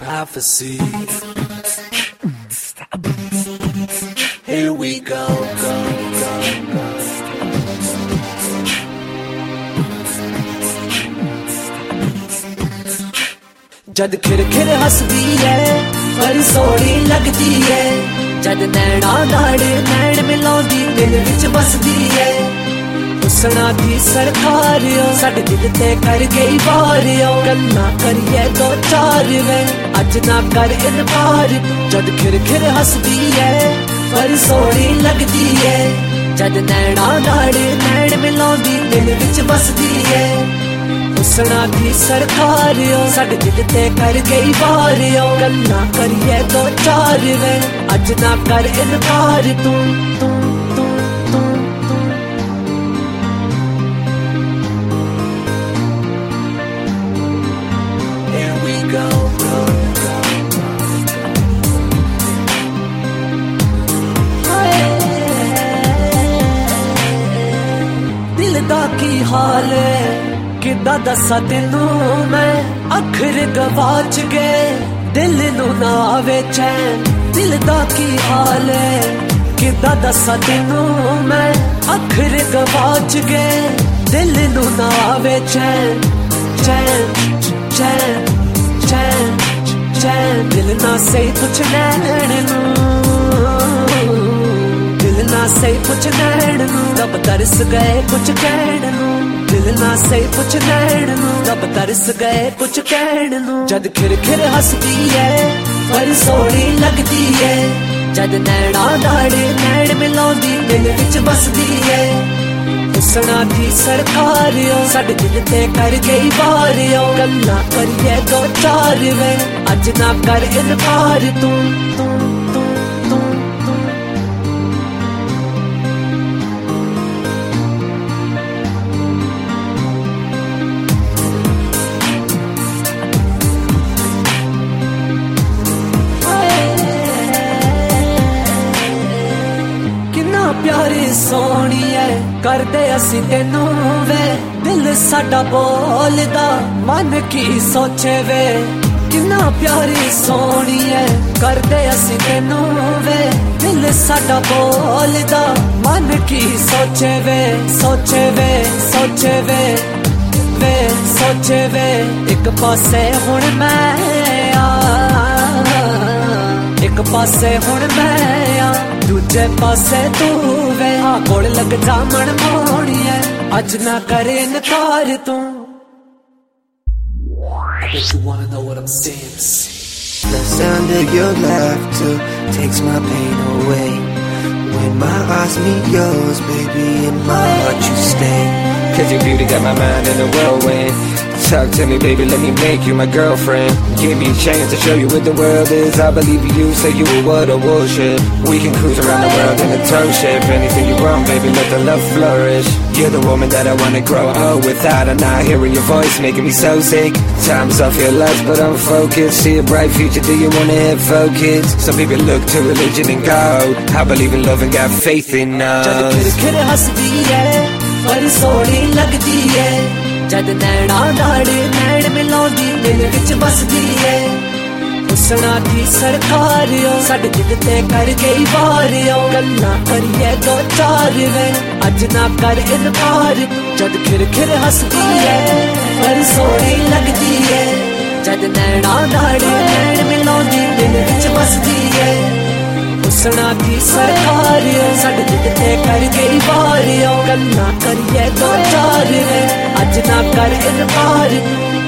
prophecy. Here we go, go, go, go. जद खिर खिर हसदी है बड़ी सोहनी लगदी है जद नैना नाड़े नैन मिलाउंदी दिल विच बसदी है हुस्ना दी सरकार साडे दिल ते कर गई वार गल्लां करिए दो चार वे अज ना कर इनकार जद खिर खिर हसदी है बड़ी सोहनी लगदी है जद नैना नाड़े नैन मिलाउंदी दिल विच बसदी है हुस्ना दी सरकार साडे दिल ते कर गई वार गल्लां करिए दो चार वे अज ना कर इनकार तू तू तू तू तू Here we go, go, go, go. दिल दा की हाल किदा दसा तेनू मैं अखर गवाच गए दिल नू ना आवे चैन दिल दा की हाल है किदा दसा तेनू मैं अखर गवाच गए दिल नू ना आवे चैन चैन चैन चैन चैन दिल ना सही कुछ नैन नू दिल ना सही कुछ नैन नू रब तरस गए कुछ कहन नू दिल ना सही कुछ नैन नू रब तरस गए कुछ कहन नू जद खिर खिर हसदी है पर सोहनी लगदी है जद नैना नाड़े नैन मिलाउंदी दिल विच बसदी है हुस्ना दी सरकार साडे दिल ते कर गई वार गल्लां करिए दो चार वे अज ना कर इनकार तू तू तू तू तू प्यारी सोहनी है करदे असी तेनू वे दिल साडा बोलदा मन की सोचे वे किन्ना प्यारी सोहनी है करदे असी तेनू वे दिल साडा बोलदा मन की सोचे वे सोचे वे सोचे वे वे सोचे वे एक पासे हुण मैं एक पासे हुण मैं दूजे पासे तू वे कोल लग जा मन मोड़ी है अज ना करे इनकार तू I bet you wanna know what I'm saying. The sound of your laughter takes my pain away. When my eyes meet yours, baby, in my heart you stay. Cause your beauty got my mind in a whirlwind. Talk to me, baby, let me make you my girlfriend. Give me a chance to show you what the world is. I believe you, say you were what a worship. We can cruise around the world in a tow ship. Anything you want, baby, let the love flourish. You're the woman that I wanna grow old without. And not hearing your voice making me so sick. Time's off your life, but I'm focused. See a bright future, do you wanna have focus? Some people look to religion and God. I believe in love and got faith in us. जद खिर खिर हसदी है पर सोहनी लगदी है जद नैना नाड़े नैन मिलाउंदी दिल विच बसदी है हुस्ना दी सरकार साडे दिल ते कर गई वार गल्लां करिए दो चार वे अज ना कर इनकार जद खिर खिर हसदी है पर सोहनी लगदी है जद नैना नाड़े नैन मिलाउंदी दिल विच बसदी है हुस्ना दी सरकार साडे दिल ते कर गई वार गल्लां करिए दो चार वे अज ना कर इनकार